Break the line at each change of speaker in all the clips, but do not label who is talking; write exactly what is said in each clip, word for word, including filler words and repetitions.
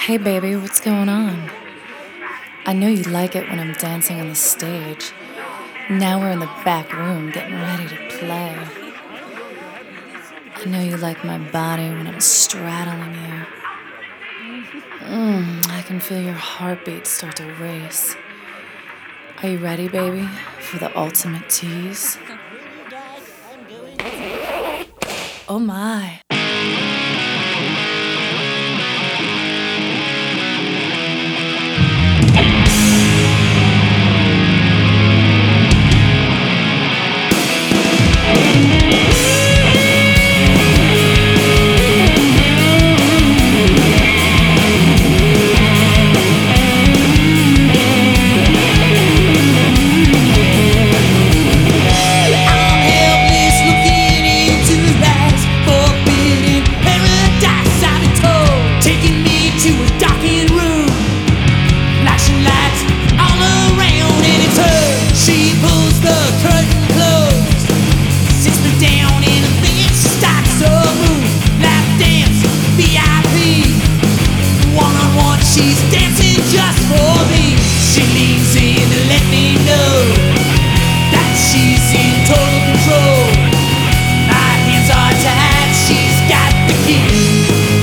Hey baby, what's going on? I know you like it when I'm dancing on the stage. Now we're in the back room getting ready to play. I know you like my body when I'm straddling you. Mm, I can feel your heartbeat start to race. Are you ready, baby, for the ultimate tease? Oh my.
She's dancing just for me. She leans in to let me know that she's in total control. My hands are tied, she's got the key.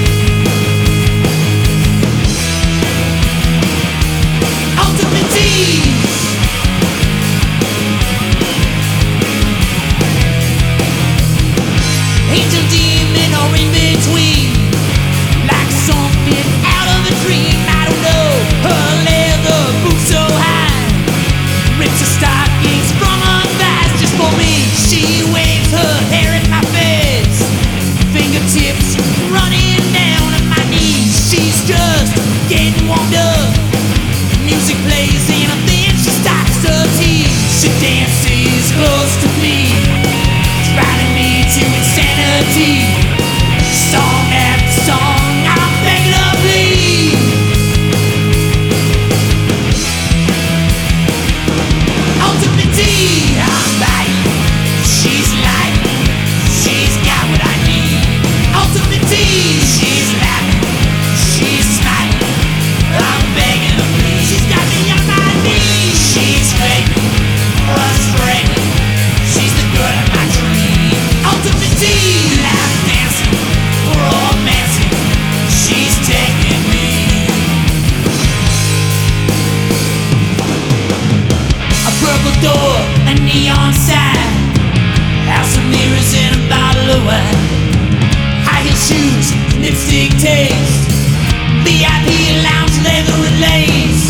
Ultimate tease. Angel, demon, or in between, like something out of a dream. Her leather boots so high, rips her stockings from her thighs just for me. She waves her hair at my face, fingertips running down at my knees. She's just getting warmed up. Music plays and then she starts to tease. She dances close to me, driving me to insanity. Song after song, I'm begging her please. I'm biting, she's lying, she's got what I need. Ultimate tease, she's laughing, she's smiling, I'm begging her please. She's got me on my knees. She's faking, frustrating, she's the girl of my dream. Ultimate tease, lap dancing, romancing, she's taking me. A purple door, a neon sign, house of mirrors and a bottle of wine, high heel shoes, lipstick taste, V I P lounge, leather and lace.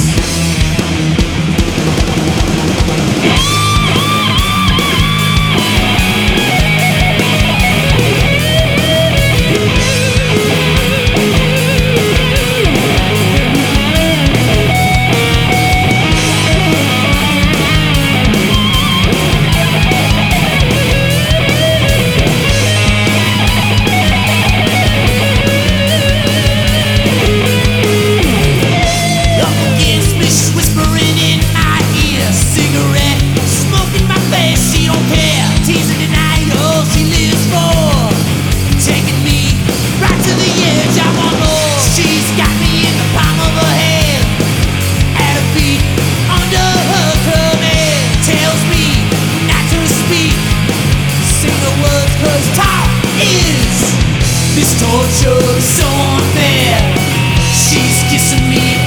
This torture is so unfair. She's kissing me